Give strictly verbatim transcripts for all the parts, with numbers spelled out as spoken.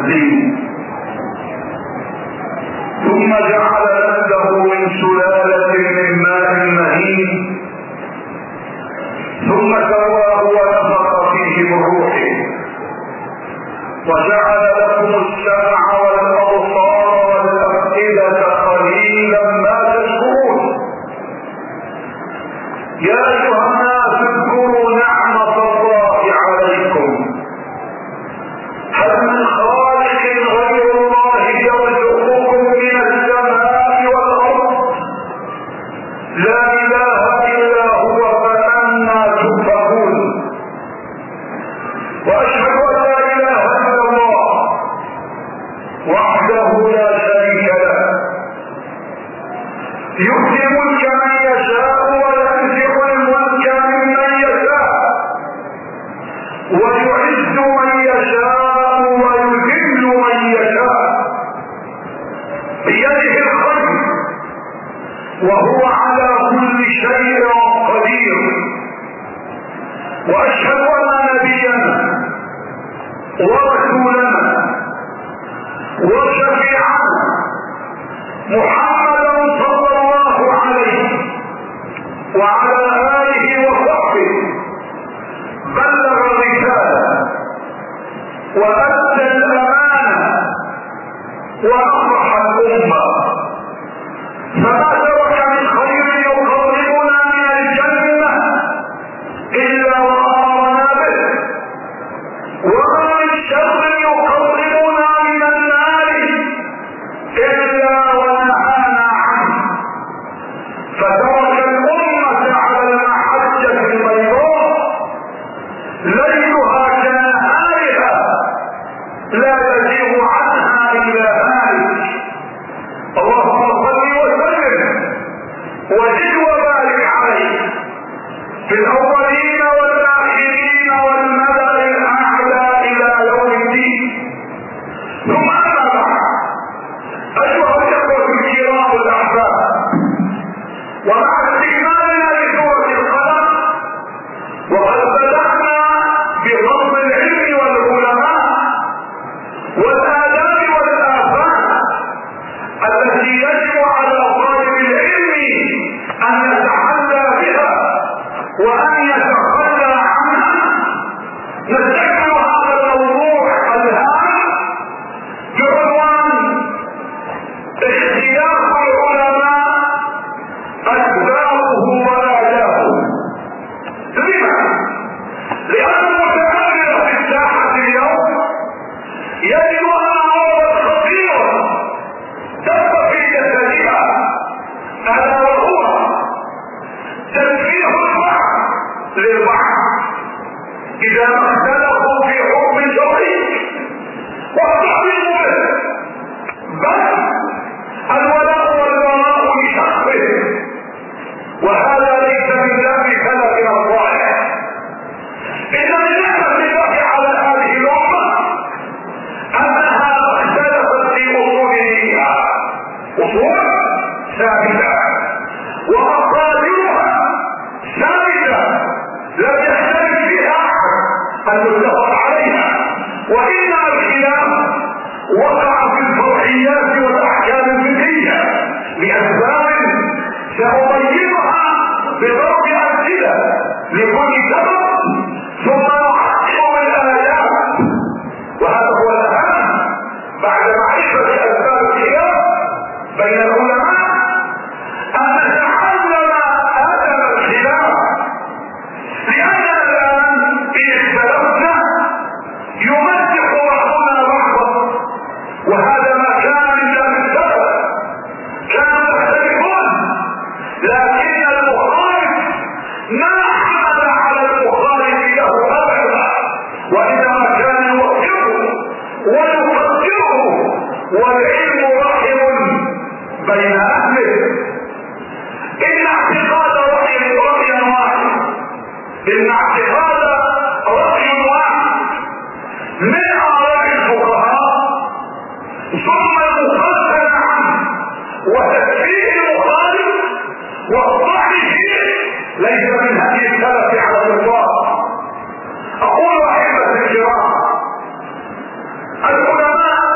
الدين. ثم جعل نسله من سلالة من ماء مهين، ثم سواه ونفخ فيه من روحه، وجعل لكم السمع والأبصار والأفئدة قليلا ما تشكرون. يا أيها الناس اذكروا نعمة الله عليكم، هل من خالق غير الله يرزقكم من السماء والأرض؟ لا إله إلا هو، فأنى تؤفكون. وأشهد أن لا إله إلا الله وحده لا شريك له، يؤتي الملك من يشاء وينزع الملك ممن يشاء، ويعز من يشاء ويذل من يشاء، بيده الخير وهو على كل شيء قدير. واشهد ان نبينا ورسولنا وشفيعنا محمدا صلى الله عليه وعلى اله وصحبه بلغ الرساله وادى الامانه ونصح الامه، فما ترك من خير يقربنا من الجنه الا وامرنا به، وما من شر يقربنا من النار الا ونهانا عنه. فترك الامه على المحجه البيضاء ليلها كنهارها لا يزيغ عنها الا هالك. اللهم صل وسلم وزد وبارك عليه في الاولين والاخرين والملأ الاعلى الى يوم الدين. ثم اما بعد، ايها الاخوه الكرام والاحباب، ومع استكمالنا لسوره القلم، وقد بدانا بفضل العلم والعلماء والآداب والآفات التي يجب على طالب العلم أن يتحلى بها وأن يتخلى عنها. نستكمل هذا الموضوع الهام بعنوان اختلاف العلماء أسبابه وآدابه. لما؟ لأن المتأمل في الساحة اليوم يجد أن أمرا خطيرا دب في جسدها، ألا وهو تنفيذ البعض للبعض إذا ما اختلفوا في حكم شرعي والتحقيق به، بل الولاء والبراء لشخصه، وهذا ليس من دم سلفنا الصالح. إن من نعمة الله على هذه الأمة أنها اختلفت في أصول دينها، أصول ثابتة ومصادرها ثابتة لم يختلف فيها أحد المتفق عليها، وإنما الخلاف وقع في الفرعيات والأحكام الفقهية لأسباب سأبينها بضرب أمثلة لكل سبب ثم نحقق الآيات. وهذا هو الأهم بعد معرفة أسباب الخلاف بين العلماء، أن نتعلم أدب الخلاف، لأننا الآن إن اختلفنا يمزق بعضنا بعضا، وهذا ما كان من دم السلف. كانوا يختلفون لكن المخالف ما حمل على المخالف له أبدا، وإنما كان يوفقه ويقدره، والعلم رحم بين أهله. إن اعتقاد رأي رأي واحد، إن اعتقاد رأي واحد من آراء الفقهاء ثم المفصل عنه وتكفير المخالف والطعن فيه ليس من هدي السلف على الإطلاق. أقول أحبة الكرام، العلماء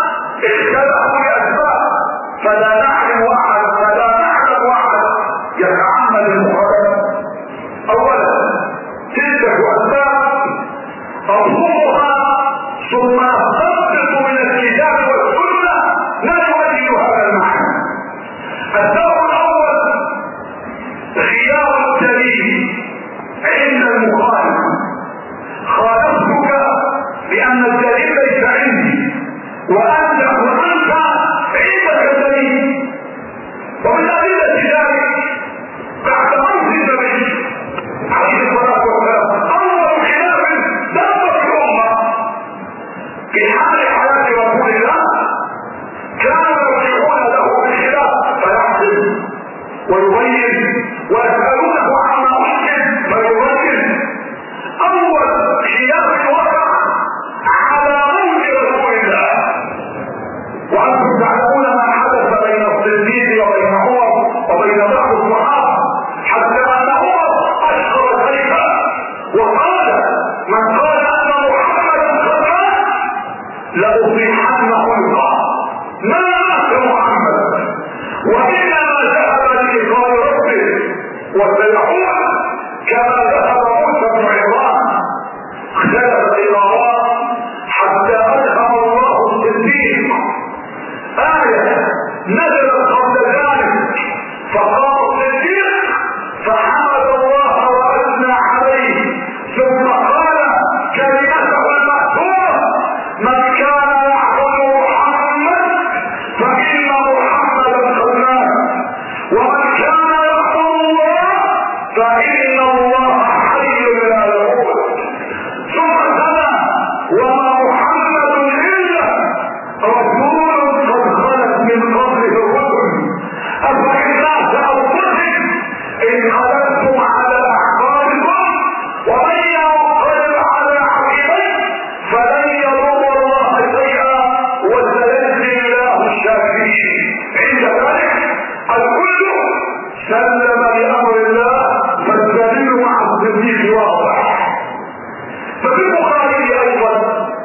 لان الدليل ليس عندي وانت وانت عندك الدليل. ومن ادله ذلك بعد موت النبي عليه الصلاه والسلام اول خلاف دار في الامه في حال حياه رسول الله كانوا يرجعون له بالخلاف فيحسن ويبين ويسالونه عما اشكل فيبين. اول خلاف وقع على موت رسول الله، وانتم تعلمون ما حدث بين الصديق وبين عمر وبين بعض الصحابه حتى ان عمر اشهر سيفا وقال من قال ان محمدا قد مات لاصيحن خلقه ما مات محمد وانما ذهب للقاء ربه وسيعود كما ذهب موسى بن عمران. اختلفت الاراء حتى الهم الله الصديق آية نزلت قبل ذلك فقام الصديق فحمد الله واثنى عليه ثم قال كلمته المأثورة من كان يعبد محمد فإن محمدا قد مات ومن كان يعبد الله فإن الله حي لا يموت. ثم تلا وما محمد إلا رسول قد خلت من قبله الرسل أفإن مات أو قتل انقلبتم على أعقابكم ومن ينقلب على عقبيه فلن يضر الله شيئا وسيجزي الله الشاكرين. عند ذلك الكل سلم لأمر الله فالدليل مع الصديق واضح. ففي البخاري أيضا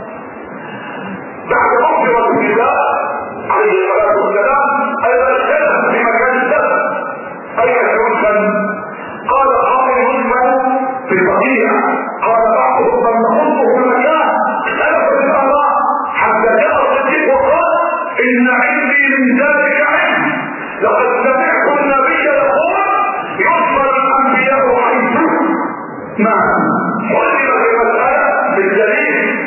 بعد موت رسول الله عليه الصلاة والسلام أيضا اختلف في مكان الدفن أين يدفن. قال قائل يدفن في البقيع، قال بعضهم لم نخصه المكان. اختلف في الآراء حتى جاء الصديق وقال إن عندي من ذلك علم لقد سمعت النبي يقول يدفن الأنبياء حيث نعم. خلف المسألة بالدليل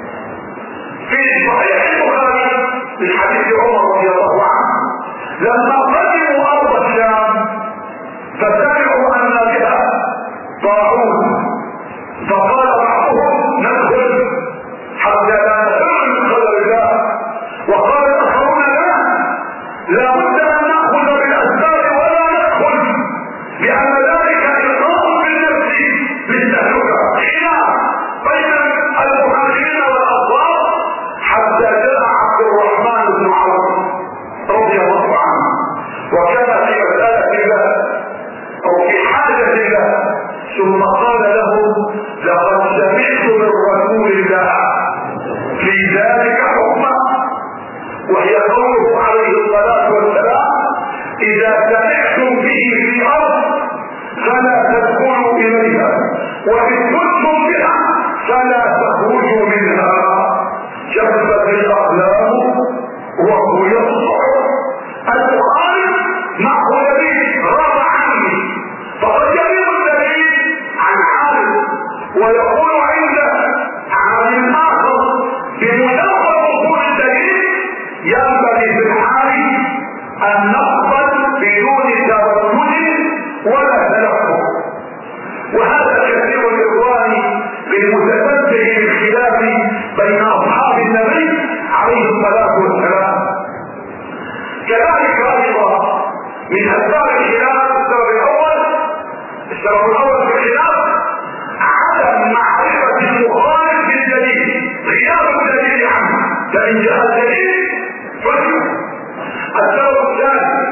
في صحيح البخاري من حديث عمر رضي الله عنه لما قدموا ارض الشام فسمعوا ان بها طاعون فقال بعضهم ندخل حتى لا نسمع من قدر الله وقال الاخرون لا لابد ان ناخذ بالاسباب ولا ندخل لان ذلك القاء بالنفس للتهلكه. خلاف بين المهاجرين والانصار حتى جاء عبد الرحمن بن عوف رضي الله عنه وكان في مسألة الله او في حاجة الله ثم قال له لقد سمعت من رسول الله في ذلك حكمة وهي قوله عليه الصلاة والسلام اذا سمعتم به في ارض فلا تدخلوا اليها وان كنتم بها فلا تخرجوا منها. جفت الاقلام وهو يصح. البخاري معه دليل غاب عني فقد يريد الدليل عن عالم ويقول عنده عالم اخر بمجرد وصول الدليل ينبغي في الحال ان نقبل بدون تردد ولا تلفظ. وهذا كثير الاخوان بالمتفتح الخلاف بين اصحاب النبي عليه الصلاه والسلام. كذلك ايضا من اسباب الخلاف السبب الاول السبب الاول في الخلاف عدم معرفه المخالف بالدليل غياب الدليل عنه فان جاء الدليل فهم. السبب الثاني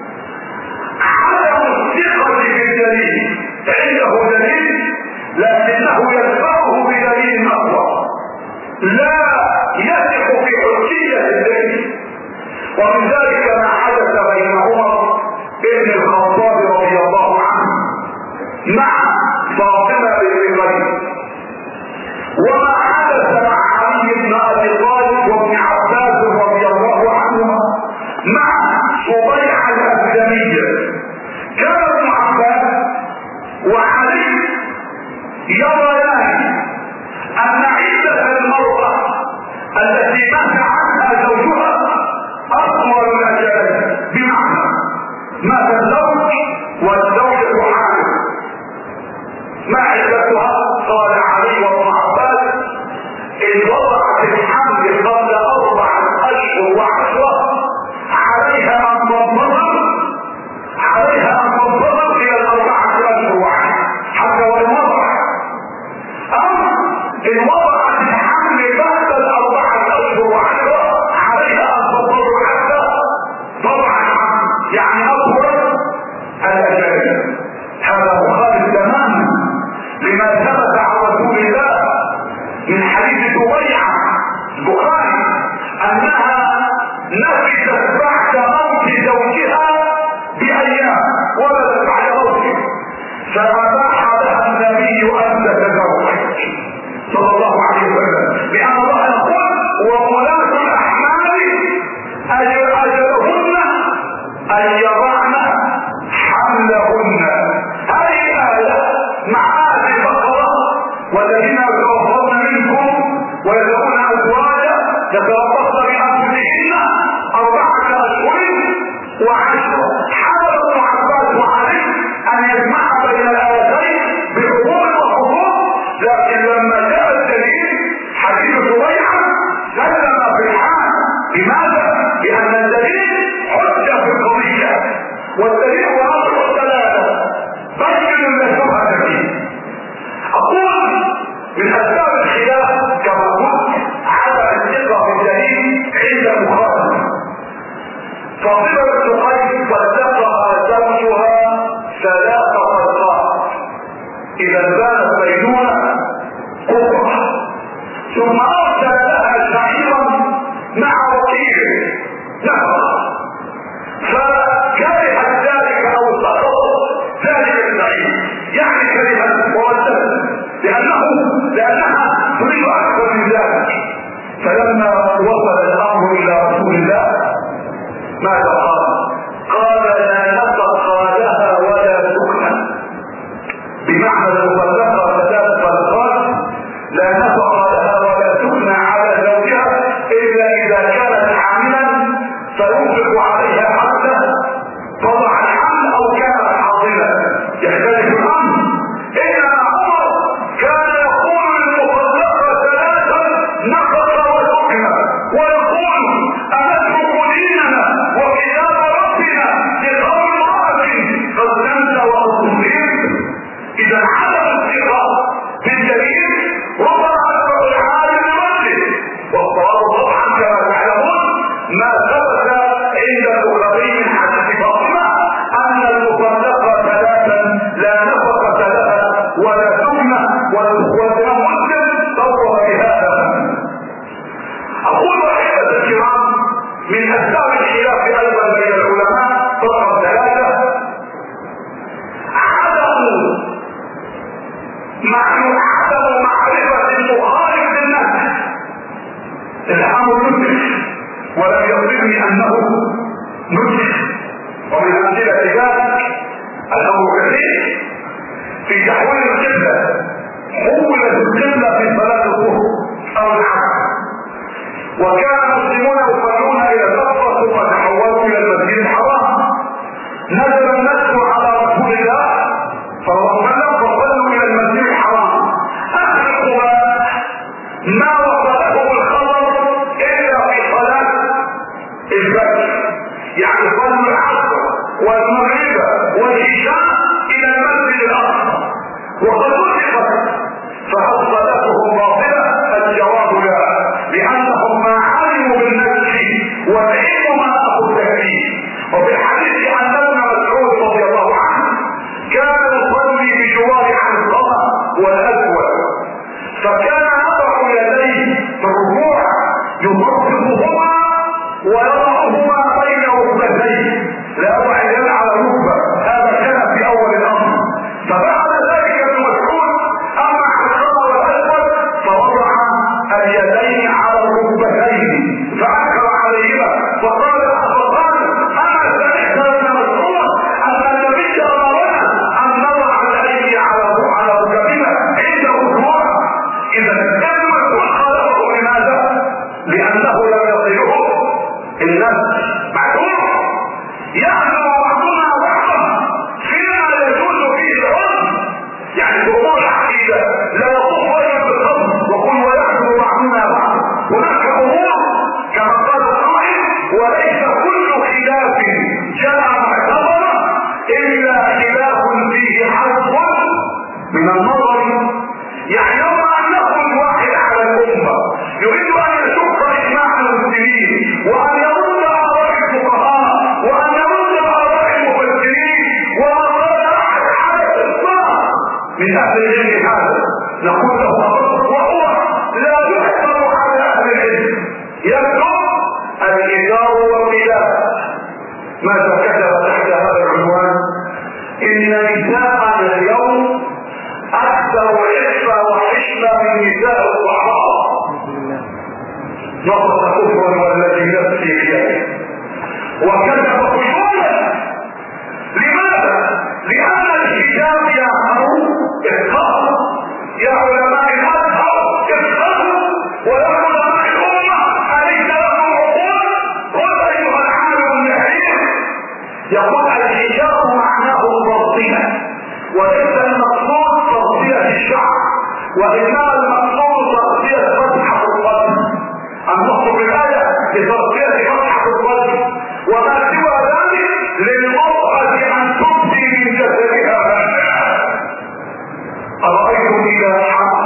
عدم الثقه بالدليل عنده دليل لكنه يدفعه بدليل اقوى لا يثق في حجيه الدليل. ومن ذلك ما حدث بين عمر بن الخطاب رضي الله عنه مع فاطمه بنت قيس وما حدث مع علي بن ابي طالب وابن عباس رضي الله عنهما مع صبيحه الاسلميه. كان ابن عباس وعلي يريان ان عده المراه التي مات عنها زوجها اطول الاجال، بمعنى مات الزوج والزوجة حامل، ما عدتها؟ قال علي وابن عباس ان وضعت الحمل قبل اربعة اشهر وعشرة عليها ان تنتظر عليها ان تنتظر الى الاربعة اشهر وعشرة حتى ولو وضعت، اما ان وضعت الحمل بعد الاربعة اشهر وعشرة عليها ان تنتظر حتى طبعا يعني اطول الاجال. هذا مخالف تماما لما ثبت عن رسول الله من حديث سبيعة البخاري انها نفست بعد موت زوجها بايام ولدت بعد موته، فاباح لها النبي ان تتزوج صلى الله عليه وسلم، لان الله يقول وولاة الاحمال اجلهن ان يضعن حملهن. هذه الايه مع هذه البقره والذين يتوفون منكم ويذرون ازواجا يتربصن بانفسهن اربعه اشهر وعشره. حاول ابن عباس وعلي ان يجمع بين الايتين بعموم وخصوص، لكن لما جاء الدليل حديث سبيعة سلم في الحال. لماذا؟ لان الدليل حجه في القضيه، والدليل هو نصر الثلاثه بين الشبهه فيه. اقول من اسباب الخلاف كما قلت عدم الثقه بالدليل عند المخالف. فاطمه بنت قيس واتقى زوجها ثلاث طلقات اذا بانت بينونه كفرا، ثم ارسل لها شعيرا مع وكيله نفقه، فكرهت ذلك او سقطت ذلك الشعير، يعني كرهت وردت لانه لانها تريد اكثر من ذلك. فلما وصل الامر الى رسول الله ماذا قال؟ قال لا نفقه لها ولا سكن، بمعنى المطلقه ثلاث طلقات لا نفقه لها ولا سكن على زوجها الا اذا كانت حاملا فينفق عليها حتى تضع الحمل او كانت حاضنه، يختلف الامر. انما عمر كان يقول للمطلقه ثلاثا نفقه وسكن، ويقول انترك ديننا وكتاب ربنا لقول امراه قد نمت واصبحت. اذا عدم الثقه بالدليل ربما اكثر العالم بمثله، والصواب طبعا كما تعلمون ما ثبت عند البخاري من حديث فاطمه ان المطلقه ثلاثا لا نفقه لها ولا سكن، والامام مسلم صور بهذا. اقول احبه الكرام من اسباب الخلاف ايضا بين العلماء رقم ثلاثه عدم عدم معرفه المخالف للنهج. الامر نسخ ولم يصلني انه نسخ، ومن امثله ذلك الامر كثير في تحويل القبله. حولت القبله في صلاه الظهر او العصر، وكان المسلمون يصلون الى القبله ثم تحولوا الى المسجد الحرام. نزل النص على رسول الله صلى الله عليه وسلم فصلوا الى المسجد الحرام. اخر ما وصلهم الخبر الا في صلاه الفجر، يعني صلوا العصر والمغرب والعشاء الى المسجد الاقصى وقد وثقت، فهل صلاتهم باطله؟ الجواب لا، لانهم ما علموا بالنفس والعلم ما اخذ تكليف. وفي الحديث عن ابن مسعود رضي الله عنه كان يصلي بجوار عنقمه والاسود، فكان يضع يديه يريد ان يشق اجماع المسلمين وان يرد اراء الفقهاء وان يرد اراء المفسرين وما قال احد على الاطلاق من اهل العلم هذا نقول له وهو لا يحكم على اهل العلم يكتب الإدار والخلاف. ماذا كتب تحت هذا العنوان؟ إن نساءنا اليوم أكثر عفة وحشمة من نساء الصحابة. نصر كفر والذي نفسي بيده وكتب خشوعا. لماذا؟ لأن الحجاب يعمل إفقار يا علماء الأزهر إفقار ويا علماء الأمة أليس لهم عقول؟ قل أيها العالم النحيف يقول الحجاب معناه التغطية وليس المقصود تغطية الشعر وإنما المقصود تغطية فتحة الوجه. النص بالآية لتغطية فتحة الوجه وما سوى ذلك للمرأة أن تبدي من جسدها بشرا. أرأيتم إذا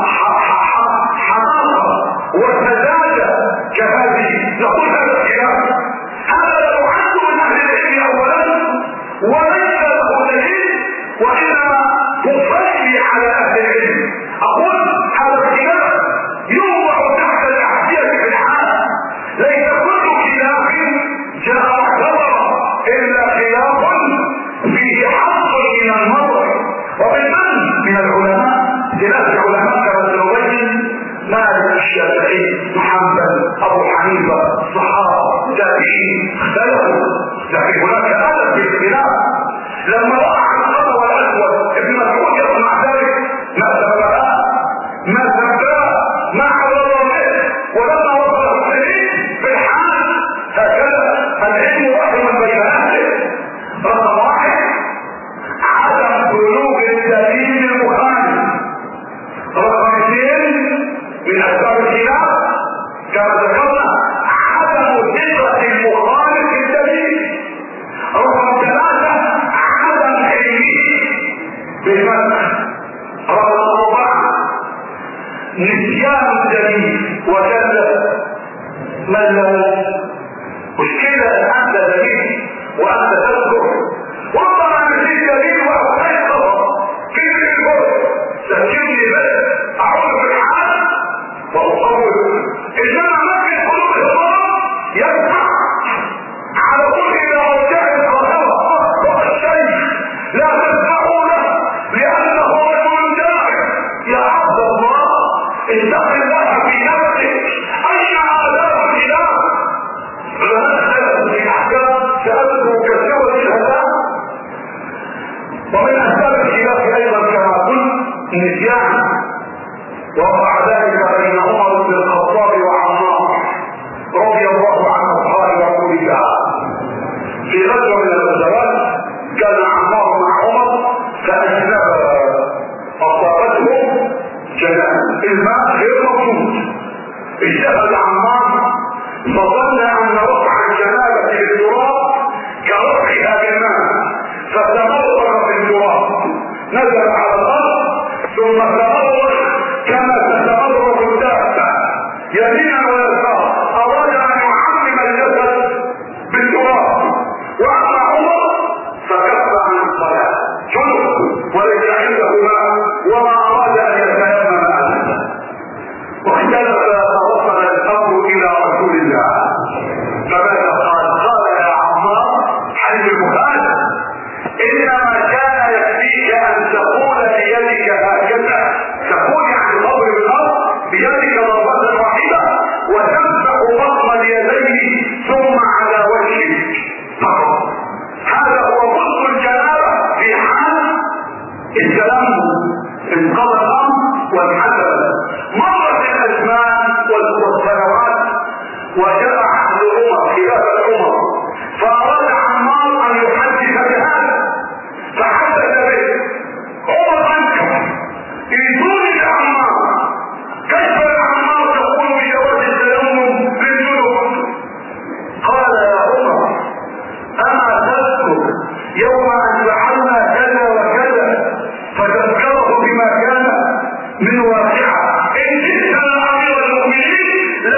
حماقة وسذاجة كهذه نقول هذا الخلاف هذا لو عنده من أهل العلم أولا وليس له دليل وإنما تصلي على أهل العلم. أقول هذا الخلاف يوضع تحت الأحذية في الحال. ليس كل خلاف جاء معتبرا إلا خلاف فيه حظ من النظر وبالمن من العلماء. ثلاث علماء كما سنبين مالك الشافعي محمد أبو حنيفة الصحابة تابعين اختلفوا لكن هناك أدب في الاختلاف. لما وقع الخطأ والأسود ابن مسعود يصنع ذلك ما سببها ما سببها ما عرض به ولما وصل السبيل في الحال هكذا العلم رحم بين أهله. رقم واحد عدم بلوغ الدليل المخالف. رقم اثنين من أسباب الخلاف كما ذكرنا عدم ثقة المخالف الدليل. رقم ثلاثة عدم علمه بالمنع. رقم أربعة نسيان الدليل وكذا من له مشكلة أنت دليل وأنت تذكر ربما نسيت دليل وأحيث كيف الفرق تذكرني بس أعود في الحال وأصور إنما ممكن قلوب الصلاة يسمع على طول إلى رجاء القاهرة وقت الشيخ لا تسمعوا له لأنه رجل جاهل. يا عبد الله اتق الله في نفسك أين آلاف الخلاف. علماء اختلفوا في أحكام سألته كثيرة الهدام. ومن أسباب الخلاف أيضا كما قلت نسيان وقع ذلك بين عمر بن الخطاب وعمار رضي الله عنه قال رسول الله في غزوة من الغزوات كان عمار مع عمر فأجنب أصابته جنان الماء غير موجود. اجتهد عمار فظن أن رفع الجنابة بالتراب كرفعها بالماء فتمرغ في التراب نزل على الأرض ثم تمرغ كما تتمرغ الدابة يمينا ويسارا. أراد أن يعمم الجسد بالتراب. وأما عمر فكف عن الصلاة جنب وليس عنده ماء وما أراد أن يتيمم أبدا. واختلف فوصل الأمر إلى رسول الله فماذا قال؟ قال يا عمار حي المخالف إنما كان يكفيك أن تقول بيدك هكذا تقول عن قبر الأرض بيدك ضربة واحدة وتمسح بطن اليدين ثم على وجهك فقط. هذا هو غسل الجنابة في حال الكلام انقضى الأمر وانحسب. مرت الأزمان والسنوات وجاء عهد عمر خلافة عمر فأراد عمار أن يحدث بهذا فحدث به. عمر أنكر يدون عمار كيف عمار تقول بجواز التيمم للجنوب؟ قال يا عمر أما تذكر يوم أن فعلنا كذا وكذا فتذكره بما كان من واقعة. إن جئت يا أمير المؤمنين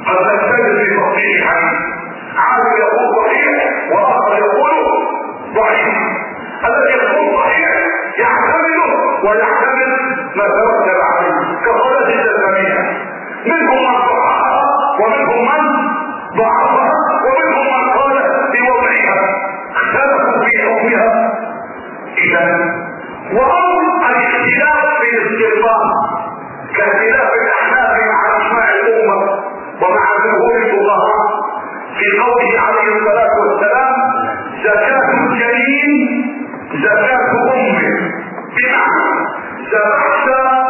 قد نختلف في تصحيح حديث، عالم يقول صحيح واخر يقول ضعيف. الذي يقول صحيح يحتمله ويحتمل ما ترتب عليه كصلاة الجسمية، منهم من صححها ومنهم من ضعفها ومنهم من قال بوضعها، اختلفوا في حكمها. اذا وامر الاختلاف في الاستنباط كاختلاف الاحناف مع اجماع الامه ومع جمهور الفقهاء في قوله عليه الصلاه والسلام زكاه الجنين زكاه امه، بمعنى ذبحت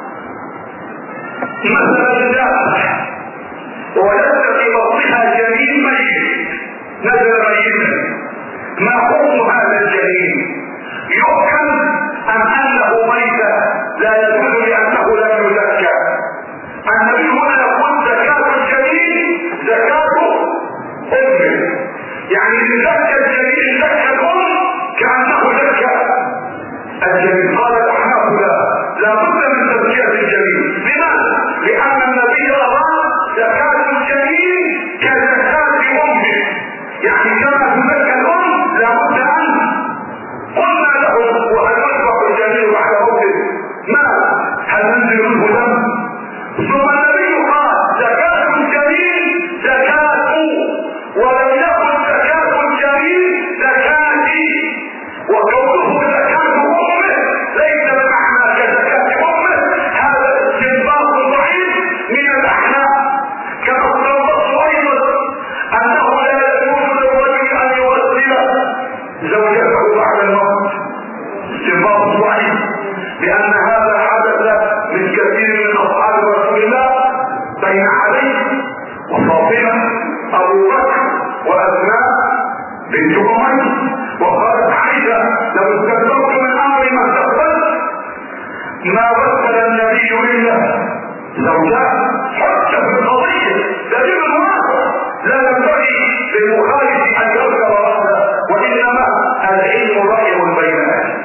مثلا الذبح ووجدت في بطنها جنين ميت نزل ميتا، ما حكم هذا الجنين؟ يؤكل ام انه ميت لا يدل لانه لم يزكى؟ النبي هنا يقول زكاة الجنين زكاة امه، يعني اذا زكى الجنين زكى الام كانه زكى الجنين. قال الاحناف لا، لا بد من تزكية الجنين. لماذا؟ لان النبي اراد زكاة الجنين كزكاة امه، يعني كما تزكى الام لا بد ان قلنا له وهل يذبح الجنين بعد موته؟ ما هل ننزل منه دم؟ ثم النبي قال زكاة الجنين زكاة، ولم يكن زكاة الجنين زكاتي، وكونه زكاة امه ليس بمعنى كزكاة امه. هذا استنباط ضعيف من الاحناف، كما استنبطوا ايضا انه لا يجوز للرجل ان يغسل زوجته بعد الموت، استنباط ضعيف، لان هذا حدث من كثير من اصحاب رسول الله بين علي وفاطمه ابو بكر واسماء بنت اميه، وقالت عائشه لو استكبرت من امري ما استقبلت ما غسل النبي الا زوجاه. حتى في القضيه دليل واضح لا ينبغي للمخالف ان يذكر راسه، وانما العلم راي بين اهله.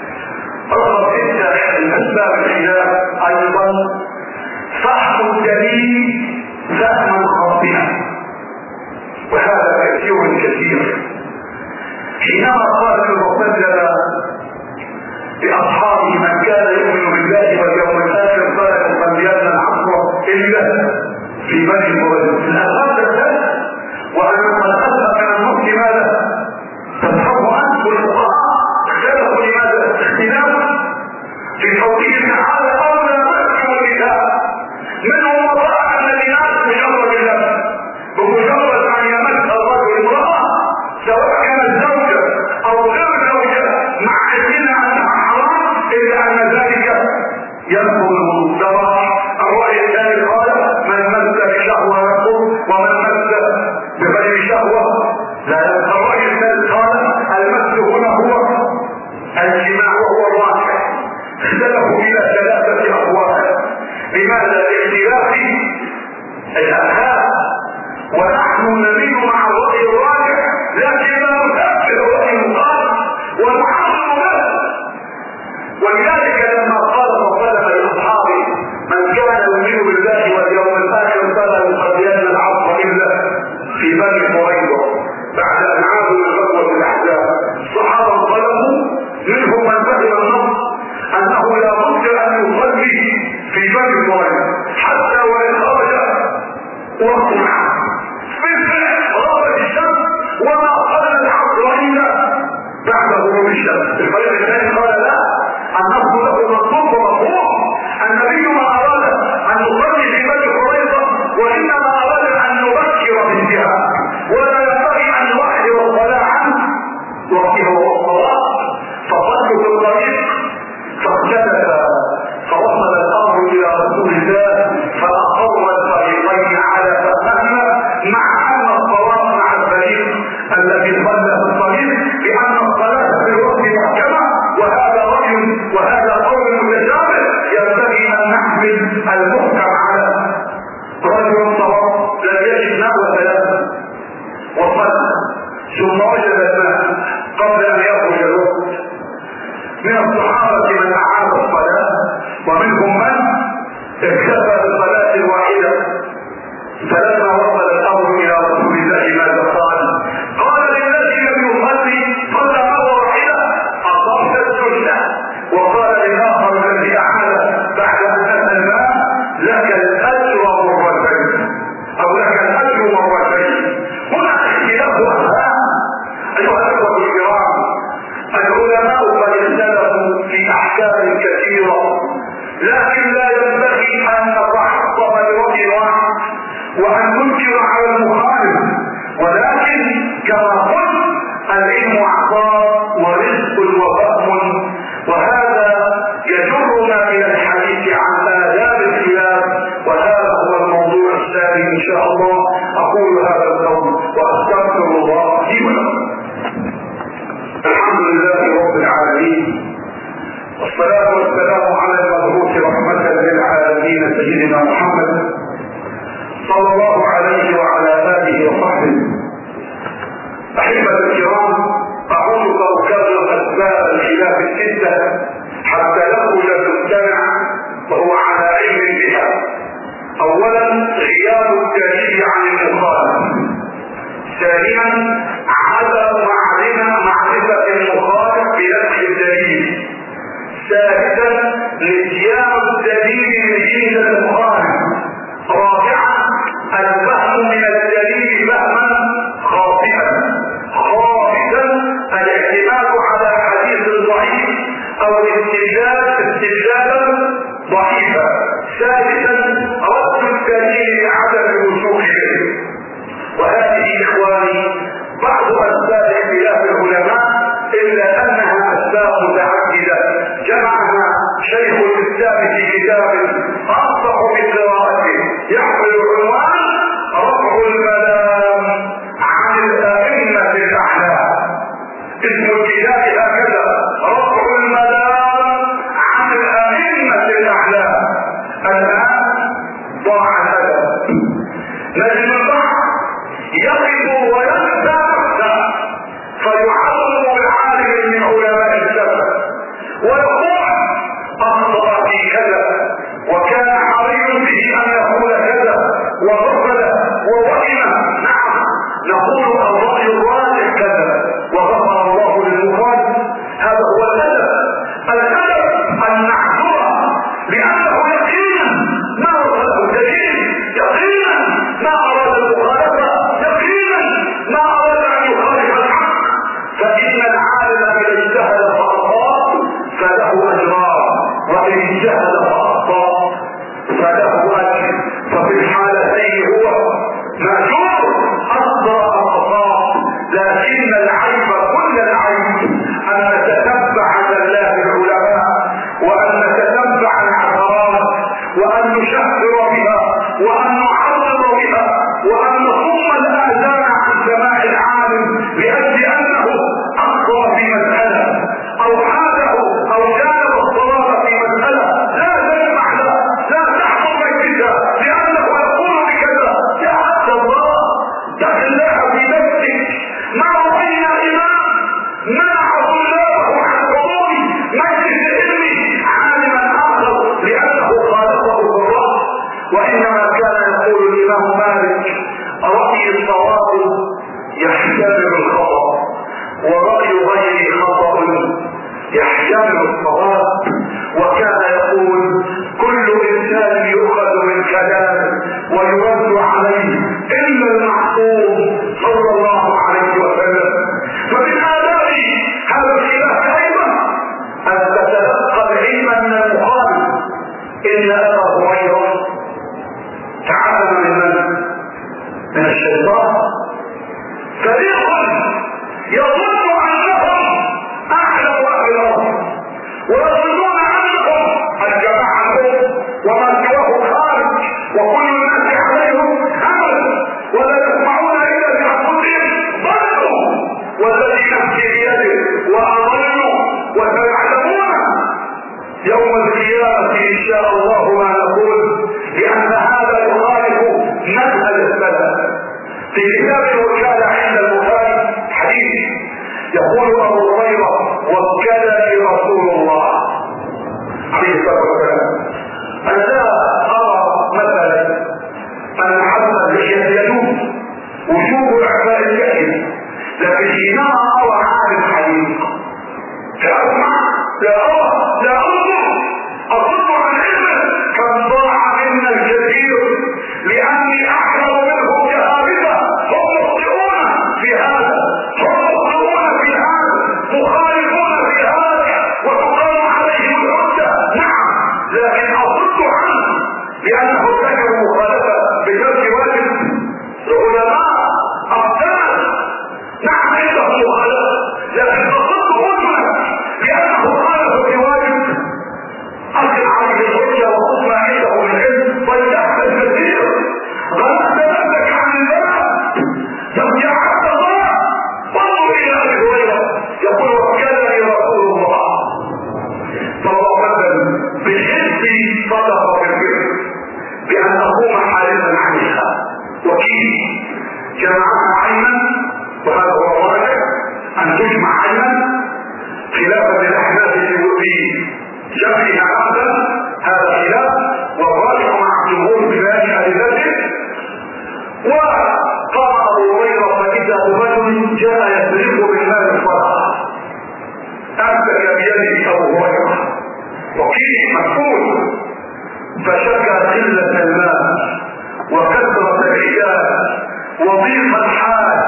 رقم سته من اسباب الخلاف ايضا فحم الدليل فهما خاطئا، وهذا كثير كثير. حينما قال المعتزله لاصحابه من كان يؤمن بالله واليوم الاخر فلا يصلين العصر الا في بني قريظه، الاخر الثالث وان من اخذ من الموت ماذا تذهب عنه الفقهاء اختلفوا لماذا اختلاف في قوله تعالى اولى مسلم النساء، منهم وضع ان الناس مجرد اللبس بمجرد ان يمس الرجل امراه سواء كانت زوجه او غير زوجه مع علمنا انها حرام الا ان ذلك يدخل الوضوء. الراي الثاني قال من مس بشهوه يدخل ومن مس بغير شهوه لا يدخل. الراي الثالث قال المس هنا هو الجماع وهو الواقع. اختلفوا الى ثلاثه اقوال. لماذا؟ لاختلاف الاذهان، ونحن نميل مع الراي الراجح لكن لا نتاثر الراي المخالف ونعظم له. ولذلك لما قال فضل لاصحابه من كان يؤمن بالله واليوم الاخر فلا يصلين العصر الا في بني قريظه بعد ان عادوا لغزوه الاحزاب، الصحابه انطلقوا منهم من فهم النص انه لا بد ان يصلي في بني قريظه حتى وان خرج وقت العصر. بالفعل غابت الشمس وما صلى العصر الا بعد غروب الشمس. الفريق الثاني قال لا، النص له مطلوب ومفهوم، النبي ما اراد ان يصلي في بني قريظه وانما اراد ان يبكر بالجهاد، ولا ينبغي ان يؤخر الصلاه عنه وقته والصلاه. فصلوا في الطريق فاختلف فوصل الامر الى رسول الله فاقر الفريقين على فهمنا، مع ان الصواب مع الفريق الذي ظل في الطريق بان الصلاه في الوقت محكمه، وهذا راي وهذا قول متشابه ينبغي ان نحمل المحكم على رجل صواب لم يجد نحو ثلاثه وصلى ثم وجد الماء قبل ان يخرج الوقت. من الصحابه من اعاد الصلاه ومنهم من اكتفى بالصلاه الواحده ثلاث فلما وصل الامر الى رسول الله ماذا قال؟ قال للذي لم يصلي صلى مره واحده اصبت السنه، وقال للاخر الذي اعاد بعد ان اتى الماء لك الاجر مرتين او لك الاجر مرتين. هنا اختلاف اهام. ايها الاخوه الكرام، العلماء قد اختلفوا في احكام كثيره، لكن لا ينبغي ان نتعصب لرأي واحد وان ننكر على المخالف، ولكن كما قلت العلم عطاء ورزق وفهم، وهذا يجرنا الى الحديث عن آداب الخلاف، وهذا هو الموضوع الثاني ان شاء الله. اقول هذا القول واستغفر الله لي ولكم. الحمد لله رب العالمين، والصلاة والسلام على المبعوث رحمة للعالمين سيدنا محمد صلى الله عليه وعلى آله وصحبه. أحبة الكرام، أعود وأكرر أسباب الخلاف الستة حتى يخرج المستمع وهو على علم بها. أولا غياب الدليل عن المخالف، ثانيا عدم معرفة المخالف بنفس الدليل، ثالثا نسيان الدليل من جهة المخالف، رابعا الفهم من الدليل فهما خاطئا، خامسا الاعتماد على حديث ضعيف او الاستدلال استدلالا ضعيفا، سادسا رد الدليل لعدم الوصول اليه. وهذه اخواني بعض اسباب اختلاف العلماء، الا انها اسباب متعدده جمعها شيخ الاسلام في كتاب انصح بقراءته يحمل عنوان رفع الملام عن الائمه الاعلام. اسم الكتاب هكذا، رفع الملام عن الائمه الاعلام. الان ضاع الادب، نجم البحر يقف وينسى نفسه فيعظم العالم من علماء السلف ويقول اخطأ في كذا وكان حري به ان يقول كذا وغفل ووهم. نعم نقول الراي الراجح كذا وغفر الله للمخالف، هذا هو الادب. الادب ان نعذره لانه يقينا ما اراد الدليل، يقينا ما اراد المخالفه، يقينا ما اراد ان يخالف الحق. فان العالم اذا اجتهد فاخطا فله اجران، وان اجتهد فاخطا فله اجر، ففي الحالتين هو ماجور اخطا اخطاء. لكن العيب كل العيب ان نتتبع زلات العلماء، وان نتتبع العثرات، وان نشهر بها، وان نعرض بها، وان نصم الاذان عن سماع العالم لاجل انه اخطا في مساله او حاله او جانب الصواب في مساله. لا تسمع له، لا تحكم بكذا لانه يقول بكذا. يا عبد الله اتق الله في نفسك. ما راينا امام منع طلابه عن حضور مجلس العلم عالما اخر لانه خالفه بالراس، وانما كان يقول الامام مالك راي الصواب يحتمل الخطا وراي غير خطا يحتمل الصواب. وكان يقول كل انسان يؤخذ من كلامه ويرد عليه الا المعصوم صلى الله عليه وسلم. فمن آداب هذا الخلاف ايضا ان تتلقى العلم من المخالف. ان ابا هريره تعلم من من؟ من الشيطان. فريق يظن انهم اعلم اهل الارض ويظنون انهم الجماعه وما سواه خارج وكل الناس عليهم همل ولا يسمعون الا بانفسهم ضلوا والذي نفسي بيده واضلوا وسيعلمون يوم القيامه ان شاء الله ما نقول، لان هذا يخالف منهج السلف. في كتاب الوكاله عند البخاري حديث يقول ابو هريره وكلني رسول الله عليه الصلاه والسلام. انا لا ارى مثلا ان حسن لحيته فيه جمعها عينا، وهذا هو الراجح ان تجمع عينا خلافا للاحناف في جمعها عقدا، هذا خلاف والراجح مع الجمهور بذلك لذاته. وقال ابو هريره فاذا رجل جاء يسرق بالمال الصدقه امسك بيده ابو هريره وكيل مكفول فشكى قله المال وكثره العيال وضيق الحال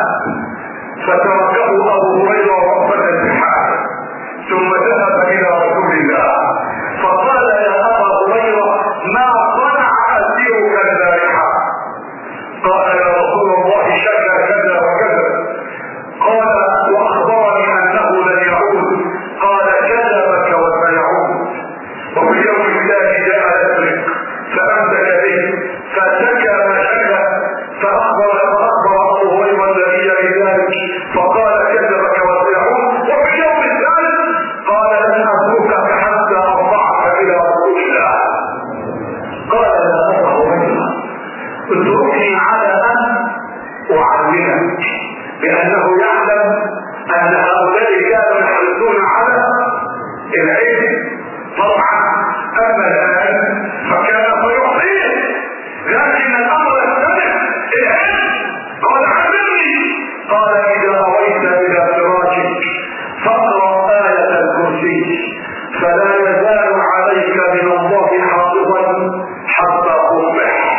فتركه ابو هريره رغبه الحال، ثم ذهب الى رسول الله فقال يا ابا هريره ما صنع اسيرك البارحه؟ قال يا رسول الله شكى كذا وكذا. قال واخبرني انه لن يعود. قال كذبك وسيعود. وفي يوم الثاني جاء يسرق فامسك به فشكى ما شكى فاخبر فاخبر ابو هريره النبي بذلك فقال كذبك وسيعود. وفي اليوم الثالث قال لن اتركك حتى ارفعك الى رسول الله. قال يا ابا هريره اتركني على ان اعلمك، لانه يعلم ان هؤلاء كانوا يحرصون على العلم طبعا، اما الان فكان سيعطيه، لكن الامر يختلف العلم. قال علمني. قال اذا اويت الى فراشك فاقرا ايه الكرسي فلا يزال عليك من الله حافظا حتى تصبح.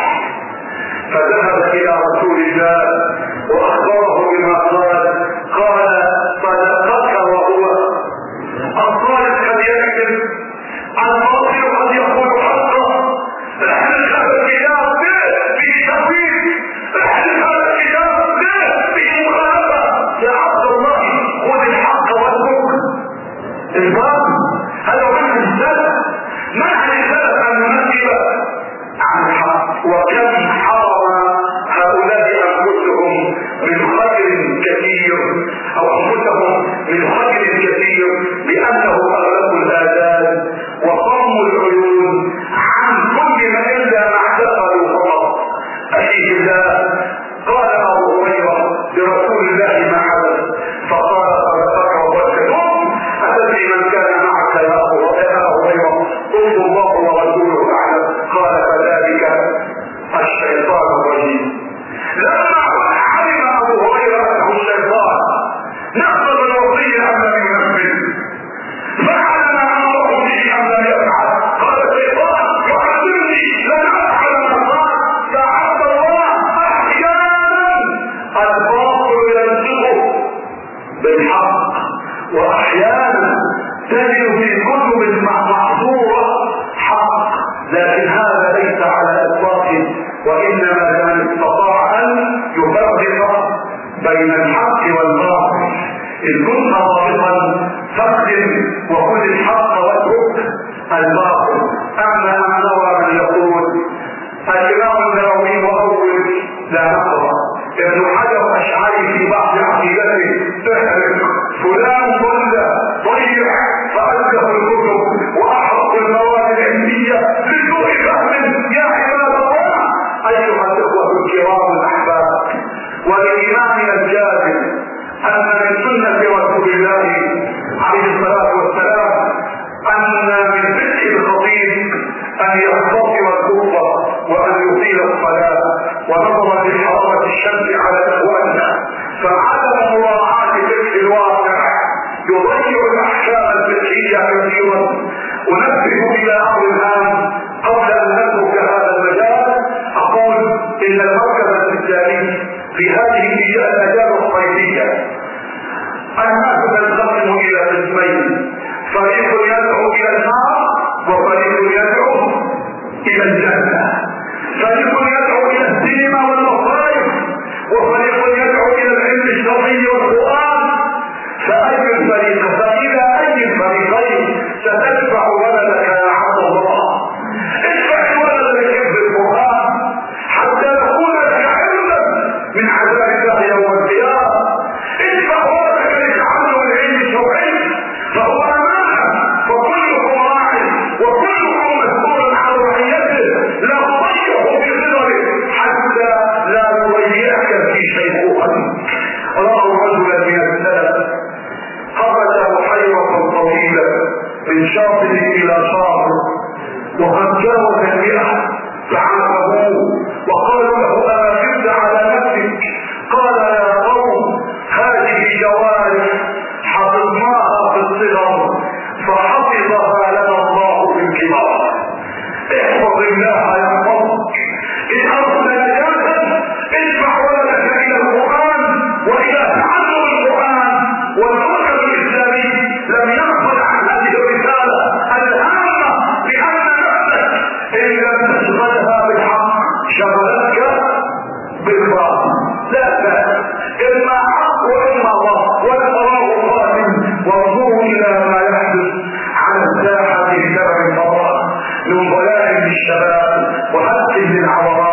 فذهب الى رسول الله واخبره بما قال. قال صدقك وهو الصالح قد يكذب، الباطل قد يقول حقا. احدث هذا الكتاب في تفويض، احدث هذا الكتاب في مخالفه. يا عبد الله خذ الحق واترك الباطل. هذا هو منهج السلف. منهج السلف ان ننزل عن الحق. وكم حرم هؤلاء انفسهم من خير كثير او انفسهم من خير كثير لانه اغلقوا الاذان وصموا العيون عن كل ما الا ما اعتقدوا فقط. اخي الله قال ابو هريره لرسول الله ما حدث فقال صدقك وبركتهم. اتدري من كان معك يا ابو هريره؟ قلت الله ورسوله اعلم. قال فذلك الشيطان الرجيم. لما علم ابو هريره انه الشيطان نقض الوصيه ام لم ينفذ، فعل ما امره به ام لم يفعل. قال الشيطان يعلمني لن افعل ما قال. يا عبد الله احيانا الباطل ينطق بالحق، واحيانا تجد في كتب محظوره حق، لكن هذا ليس على اطلاقه، وانما من استطاع ان يفرق بين الحق والباطل. ان كنت ضابطا فاقدم وخذ الحق واترك الباطل. اما ان نرى من يقول الامام النووي واول لا نقرا، ابن حجر اشعري في بعض عقيدته تحرق فلان ضل ضيع فالف الكتب واحرق المواد العلميه لسوء فهم. يا عباد الله ايها الاخوه الكرام الاحباب، ولامامنا الجاهل ان من سنه رسول الله عليه الصلاه والسلام ان من فقه الخطيب ان يختصر الخطبه وان يطيل الصلاه. ونظرا لحراره الشمس على اخواننا فعدم مراعاه فقه الواقع يضيع الاحكام الفقهيه كثيرا. انبه الى امر هام قبل ان نترك هذا المجال. اقول ان المركز الاسلامي في هذه الاجازه الصيفيه الناس تنقسم الى قسمين، فريق يدعو الى النار وفريق يدعو الى الجنه. فريق يدعو الى السينما والمصايف وفريق يدعو الى العلم الشرعي والقران. فاي الفريق فالى اي الفريقين ستدفع ولدك يا عبد الله؟ ادفع ولدك يحب القران حتى يكون لك علما من عذاب الله يوم القيامه. ادفع ولدك لتعلم العلم الشرعي فهو امانه، فكلكم راع وكلكم مسؤول عن رعيته. لا تضيعه بغضبه حتى لا تضيع باطل لا بأس، اما حق واما باطل والفراغ قادم. وانظروا الى ما يحدث على الساحه في سبب الفراغ من ضلال للشباب وحق للعورات